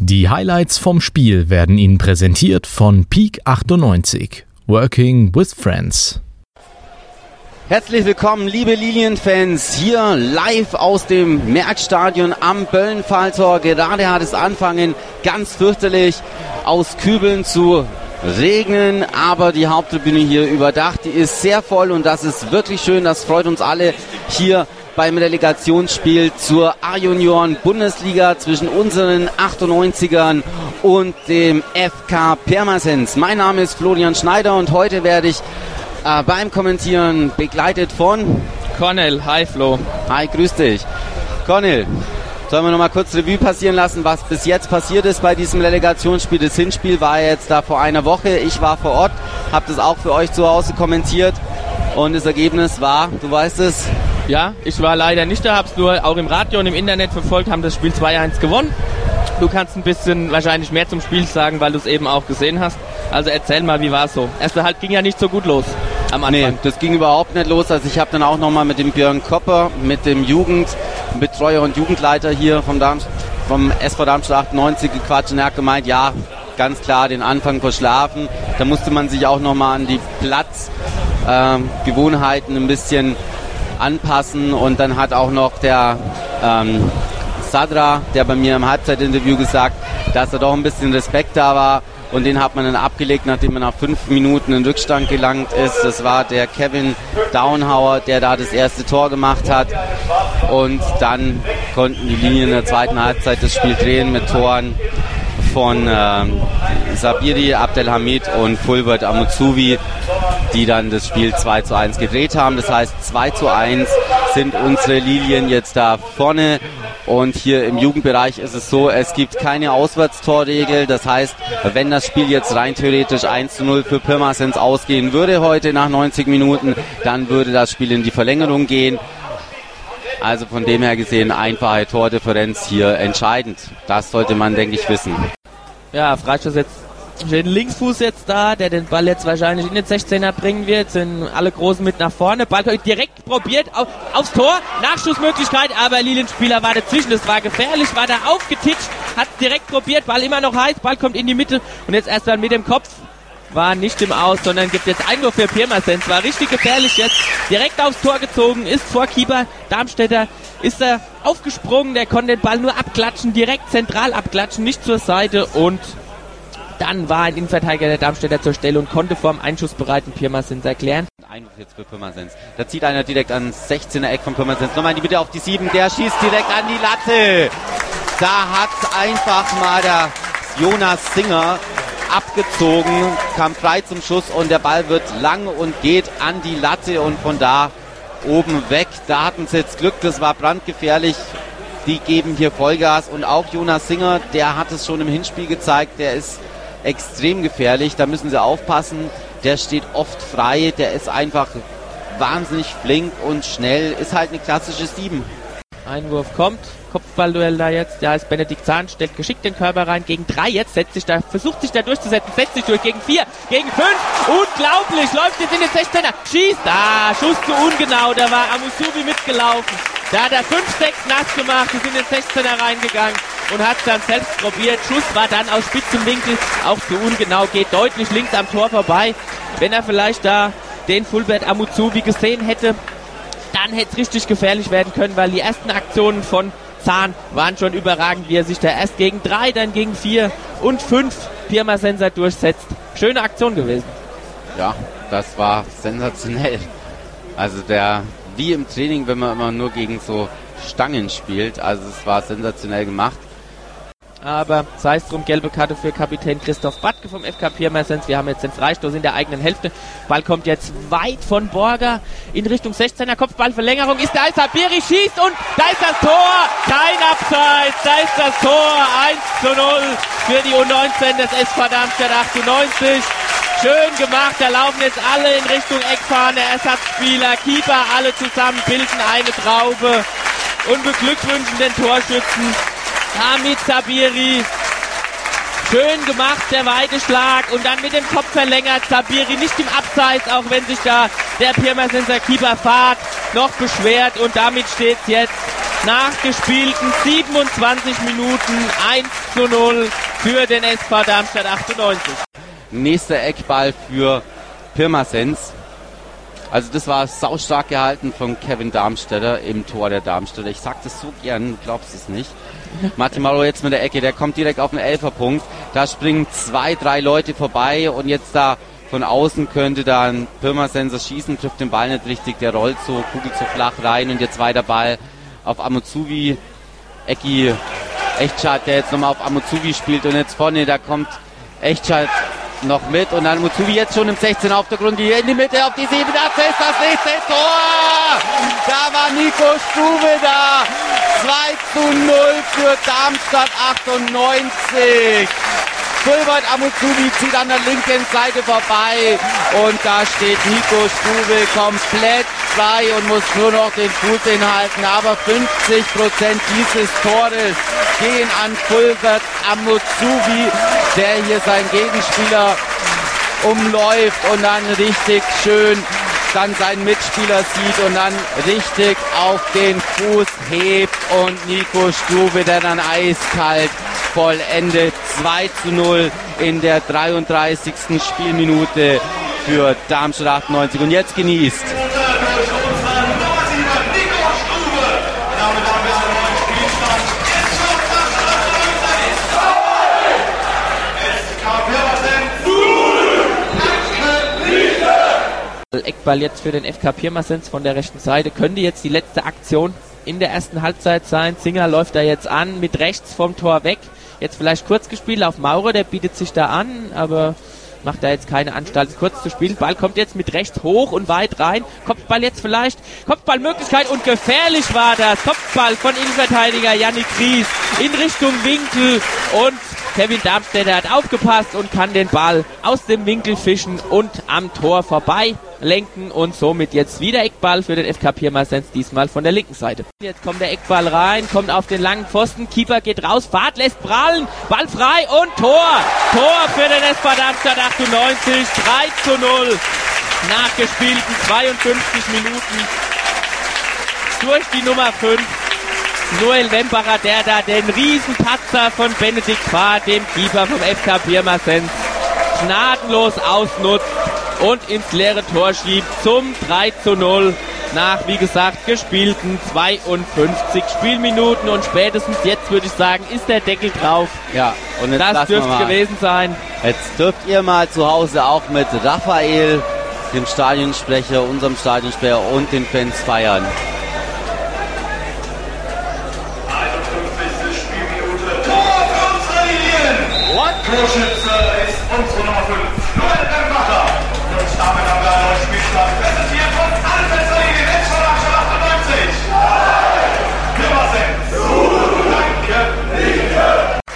Die Highlights vom Spiel werden Ihnen präsentiert von Peak 98. Working with Friends. Herzlich willkommen, liebe Lilienfans, hier live aus dem Merckstadion am Böllenfalltor. Gerade hat es angefangen, ganz fürchterlich aus Kübeln zu regnen, aber die Haupttribüne hier überdacht, die ist sehr voll und das ist wirklich schön, das freut uns alle hier beim Relegationsspiel zur A-Junioren-Bundesliga zwischen unseren 98ern und dem FK Pirmasens. Mein Name ist Florian Schneider und heute werde ich beim Kommentieren begleitet von Cornel. Hi Flo. Hi, grüß dich. Cornel, sollen wir nochmal kurz Revue passieren lassen, was bis jetzt passiert ist bei diesem Relegationsspiel. Das Hinspiel war jetzt da vor einer Woche. Ich war vor Ort, habe das auch für euch zu Hause kommentiert und das Ergebnis war, du weißt es. Ja, ich war leider nicht da, hab's nur auch im Radio und im Internet verfolgt, haben das Spiel 2-1 gewonnen. Du kannst ein bisschen wahrscheinlich mehr zum Spiel sagen, weil du es eben auch gesehen hast. Also erzähl mal, wie war es so? Erste Halbzeit ging ja nicht so gut los am Anfang. Nee, das ging überhaupt nicht los. Also ich habe dann auch nochmal mit dem Björn Kopper, mit dem Jugendbetreuer und Jugendleiter hier vom SV Darmstadt 98 gequatscht und er hat gemeint, ja, ganz klar den Anfang verschlafen. Da musste man sich auch nochmal an die Platzgewohnheiten ein bisschen anpassen und dann hat auch noch der Sadra, der bei mir im Halbzeitinterview gesagt, dass da doch ein bisschen Respekt da war und den hat man dann abgelegt, nachdem man nach 5 Minuten in Rückstand gelangt ist. Das war der Kevin Daunhauer, der da das erste Tor gemacht hat und dann konnten die Linien in der zweiten Halbzeit das Spiel drehen mit Toren von Sabiri, Abdelhamid und Fulbert Amutsuvi, die dann das Spiel 2-1 gedreht haben. Das heißt 2-1 sind unsere Lilien jetzt da vorne. Und hier im Jugendbereich ist es so, es gibt keine Auswärtstorregel. Das heißt, wenn das Spiel jetzt rein theoretisch 1-0 für Pirmasens ausgehen würde heute nach 90 Minuten, dann würde das Spiel in die Verlängerung gehen. Also von dem her gesehen, einfache Tordifferenz hier entscheidend. Das sollte man, denke ich, wissen. Ja, Freistoß jetzt den Linksfuß jetzt da, der den Ball jetzt wahrscheinlich in den 16er bringen wird, sind alle Großen mit nach vorne. Ball direkt probiert aufs Tor, Nachschussmöglichkeit, aber Lilienspieler war dazwischen, das war gefährlich, war da aufgetitscht, hat direkt probiert, Ball immer noch heiß, Ball kommt in die Mitte und jetzt erst dann mit dem Kopf, war nicht im Aus, sondern gibt jetzt Einwurf für Pirmasens, war richtig gefährlich jetzt, direkt aufs Tor gezogen, ist vor Keeper Darmstädter, ist er aufgesprungen, der konnte den Ball nur abklatschen, direkt zentral abklatschen, nicht zur Seite und dann war ein Innenverteidiger der Darmstädter zur Stelle und konnte vor dem einschussbereiten Pirmasens erklären. Einwurf jetzt für Pirmasens. Da zieht einer direkt ans 16er Eck von Pirmasens. Nochmal die Bitte auf die 7. Der schießt direkt an die Latte. Da hat einfach mal der Jonas Singer abgezogen, kam frei zum Schuss und der Ball wird lang und geht an die Latte und von da oben weg. Da hatten sie jetzt Glück, das war brandgefährlich. Die geben hier Vollgas und auch Jonas Singer, der hat es schon im Hinspiel gezeigt, der ist extrem gefährlich, da müssen sie aufpassen, der steht oft frei, der ist einfach wahnsinnig flink und schnell, ist halt eine klassische 7. Einwurf kommt, Kopfballduell da jetzt, da ist Benedikt Zahn, stellt geschickt den Körper rein, gegen 3 jetzt, versucht sich da durchzusetzen, setzt sich durch, gegen 4, gegen 5, unglaublich, läuft jetzt in den 16er, schießt, Schuss zu ungenau, da war Amutsuvi mitgelaufen, da hat er 5, 6 nass gemacht, ist in den 16er reingegangen und hat es dann selbst probiert, Schuss war dann aus spitzem Winkel, auch zu ungenau, geht deutlich links am Tor vorbei, wenn er vielleicht da den Fulbert Amutsuvi gesehen hätte, dann hätte es richtig gefährlich werden können, weil die ersten Aktionen von Zahn waren schon überragend, wie er sich da erst gegen 3, dann gegen 4 und 5 Pirmasenser durchsetzt. Schöne Aktion gewesen. Ja, das war sensationell. Also wie im Training, wenn man immer nur gegen so Stangen spielt, also es war sensationell gemacht. Aber sei es drum, gelbe Karte für Kapitän Christoph Badke vom FK Pirmasens. Wir haben jetzt den Freistoß in der eigenen Hälfte. Ball kommt jetzt weit von Borger in Richtung 16er. Kopfballverlängerung ist da, Sabiri schießt und da ist das Tor. Kein Abseits, da ist das Tor. 1-0 für die U19 des SV Darmstadt 98. Schön gemacht, da laufen jetzt alle in Richtung Eckfahne, Ersatzspieler, Keeper, alle zusammen bilden eine Traube und beglückwünschen den Torschützen. Hamid Sabiri, schön gemacht, der weite Schlag und dann mit dem Kopf verlängert. Sabiri nicht im Abseits, auch wenn sich da der Pirmasenser Keeper Fahrt noch beschwert und damit steht es jetzt nach gespielten 27 Minuten 1:0 für den SV Darmstadt 98. Nächster Eckball für Pirmasens. Also das war saustark gehalten von Kevin Darmstädter im Tor der Darmstädter. Ich sag das so gern, du glaubst es nicht. Martin Mauro jetzt mit der Ecke, der kommt direkt auf den Elferpunkt. Da springen 2, 3 Leute vorbei und jetzt da von außen könnte dann Pirmasens schießen, trifft den Ball nicht richtig, der rollt so, kugelt so flach rein und jetzt weiter Ball auf Amozuvi. Ecki Echtschad, der jetzt nochmal auf Amozuvi spielt und jetzt vorne, da kommt Echtschad noch mit und dann Amozuvi jetzt schon im 16 auf der Grundlinie in die Mitte auf die 7, das ist das nächste Tor! Da war Nico Struve da! 2:0 für Darmstadt 98. Fulbert Amozuvi zieht an der linken Seite vorbei und da steht Nico Struve komplett frei und muss nur noch den Fuß hinhalten. Aber 50% dieses Tores gehen an Fulbert Amozuvi, der hier seinen Gegenspieler umläuft und dann richtig schön dann seinen Mitspieler sieht und dann richtig auf den Fuß hebt und Nico Struve, der dann eiskalt vollendet. 2:0 in der 33. Spielminute für Darmstadt 98 und jetzt genießt. Eckball jetzt für den FK Pirmasens von der rechten Seite. Könnte jetzt die letzte Aktion in der ersten Halbzeit sein. Zinger läuft da jetzt an, mit rechts vom Tor weg. Jetzt vielleicht kurz gespielt auf Maurer, der bietet sich da an, aber macht da jetzt keine Anstalt, kurz zu spielen. Ball kommt jetzt mit rechts hoch und weit rein. Kopfball jetzt vielleicht. Kopfballmöglichkeit und gefährlich war das. Kopfball von Innenverteidiger Yannick Ries in Richtung Winkel und Kevin Darmstädter hat aufgepasst und kann den Ball aus dem Winkel fischen und am Tor vorbei lenken und somit jetzt wieder Eckball für den FK Pirmasens, diesmal von der linken Seite. Jetzt kommt der Eckball rein, kommt auf den langen Pfosten, Keeper geht raus, Fahrt lässt prallen, Ball frei und Tor! Tor für den SV Darmstadt 98, 3:0 nach gespielten 52 Minuten durch die Nummer 5. Noel Wembacher, der da den Riesenpatzer von Benedikt Fahr, dem Keeper vom FK Pirmasens, gnadenlos ausnutzt und ins leere Tor schiebt zum 3:0 nach, wie gesagt, gespielten 52 Spielminuten und spätestens jetzt, würde ich sagen, ist der Deckel drauf. Ja, und jetzt das dürfte es gewesen sein. Jetzt dürft ihr mal zu Hause auch mit Raphael, dem Stadionsprecher, unserem Stadionsprecher und den Fans feiern. Torschütze ist unsere Nummer 5, Noel Wembacher. Und damit haben wir einen neuen Spielstand präsentiert von Alfred SV Darmstadt 98. Pirmasens. Danke, Liebe.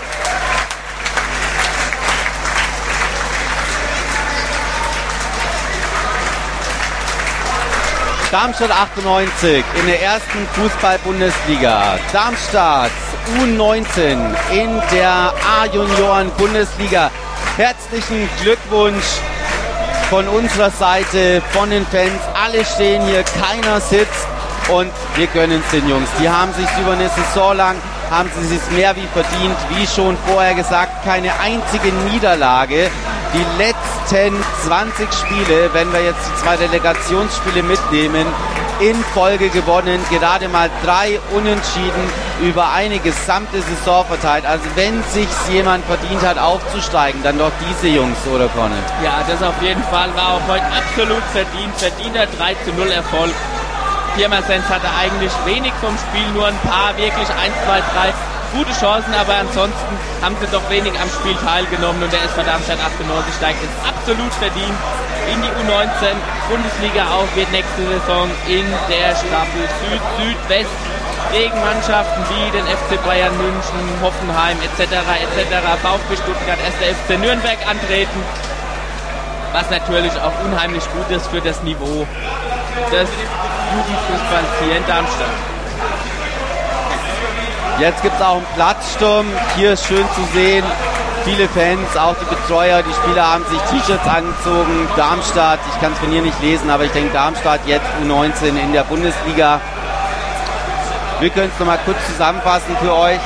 Darmstadt 98 in der ersten Fußball-Bundesliga. Darmstadt U19 in der A-Junioren-Bundesliga. Herzlichen Glückwunsch von unserer Seite, von den Fans. Alle stehen hier, keiner sitzt und wir gönnen es den Jungs. Die haben sich über eine Saison lang, haben sie sich mehr wie verdient, wie schon vorher gesagt, keine einzige Niederlage. Die letzten 20 Spiele, wenn wir jetzt die 2 Delegationsspiele mitnehmen, in Folge gewonnen, gerade mal 3 Unentschieden über eine gesamte Saison verteilt. Also wenn sich's jemand verdient hat, aufzusteigen, dann doch diese Jungs, oder Conny? Ja, das auf jeden Fall war auch heute absolut verdient. Verdienter 3:0 Erfolg. Pirmasens hatte eigentlich wenig vom Spiel, nur ein paar wirklich 1, 2, 3 gute Chancen, aber ansonsten haben sie doch wenig am Spiel teilgenommen und der SV Darmstadt 98 steigt jetzt absolut verdient in die U19 Bundesliga auf, wird nächste Saison in der Staffel Süd-Südwest gegen Mannschaften wie den FC Bayern München, Hoffenheim etc. VfB Stuttgart, 1. FC Nürnberg antreten, was natürlich auch unheimlich gut ist für das Niveau des Jugendfußballs hier in Darmstadt. Jetzt gibt es auch einen Platzsturm. Hier ist schön zu sehen. Viele Fans, auch die Betreuer, die Spieler haben sich T-Shirts angezogen. Darmstadt, ich kann es von hier nicht lesen, aber ich denke Darmstadt jetzt U19 in der Bundesliga. Wir können es nochmal kurz zusammenfassen für euch.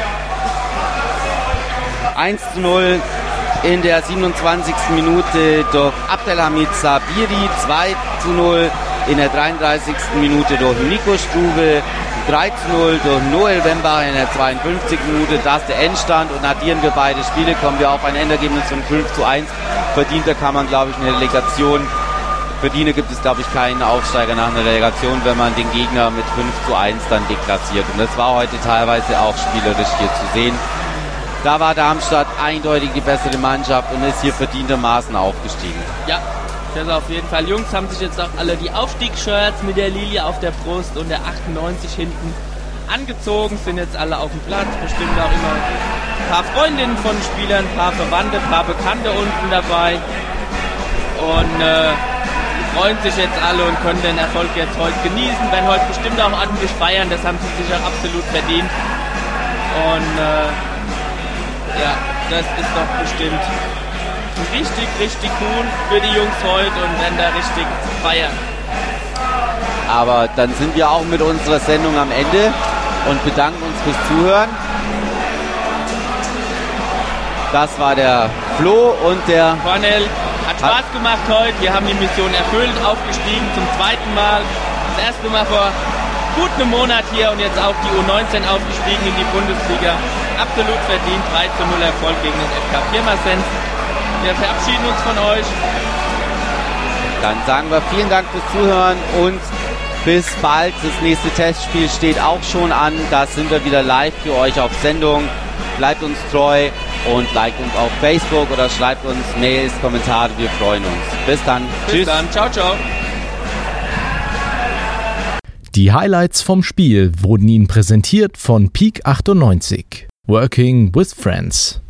1:0 in der 27. Minute durch Abdelhamid Sabiri, 2:0 in der 33. Minute durch Nico Strube, 3:0 durch Noel Wembach in der 52. Minute. Das ist der Endstand, und addieren wir beide Spiele, kommen wir auf ein Endergebnis von 5:1. Verdienter kann man, glaube ich, eine Relegation. Verdiener gibt es, glaube ich, keinen Aufsteiger nach einer Relegation, wenn man den Gegner mit 5:1 dann deklassiert. Und das war heute teilweise auch spielerisch hier zu sehen. Da war Darmstadt eindeutig die bessere Mannschaft und ist hier verdientermaßen aufgestiegen. Ja, das auf jeden Fall. Jungs haben sich jetzt auch alle die Aufstiegsshirts mit der Lilie auf der Brust und der 98 hinten angezogen, sind jetzt alle auf dem Platz, bestimmt auch immer ein paar Freundinnen von Spielern, ein paar Verwandte, ein paar Bekannte unten dabei und freuen sich jetzt alle und können den Erfolg jetzt heute genießen, werden heute bestimmt auch ordentlich feiern, das haben sie sich auch absolut verdient und ja, das ist doch bestimmt richtig, richtig cool für die Jungs heute und werden da richtig feiern. Aber dann sind wir auch mit unserer Sendung am Ende und bedanken uns fürs Zuhören. Das war der Flo und der Cornel. Hat Spaß gemacht heute. Wir haben die Mission erfüllt, aufgestiegen zum zweiten Mal. Das erste Mal vor gut einem Monat hier und jetzt auch die U19 aufgestiegen in die Bundesliga. Absolut verdient. 3:0 Erfolg gegen den FK Pirmasens. Wir verabschieden uns von euch. Dann sagen wir vielen Dank fürs Zuhören und bis bald. Das nächste Testspiel steht auch schon an. Da sind wir wieder live für euch auf Sendung. Bleibt uns treu und liked uns auf Facebook oder schreibt uns Mails, Kommentare. Wir freuen uns. Bis dann. Bis dann. Ciao, ciao. Die Highlights vom Spiel wurden Ihnen präsentiert von Peak 98. Working with Friends.